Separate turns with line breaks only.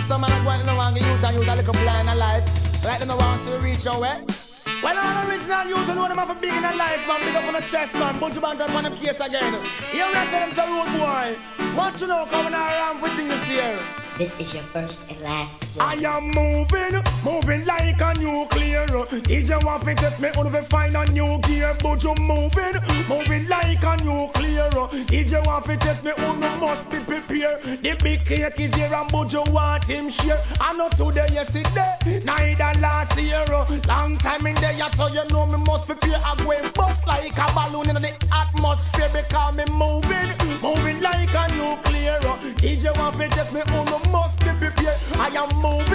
Some man are going around the youth and youth a little blind and life. Like them want to reach your way. Well, all original youth know them have a big in a life, man. Big up on the chest, man. Bunch of man on them case again. You reckon them a road boy. What you know coming around with things here?
This is your first and last word.
I am moving like a nuclear. DJ want to test me on the find a new gear, but you moving like a nuclear. DJ want to test me on the must be prepared. The big cake is here and but you want him share. I know today, yesterday, neither last year. Long time in there, so you know me must prepare. I go and bust like a balloon in the atmosphere because me moving like a nuclear. DJ want to test me on the must be prepared. I am moving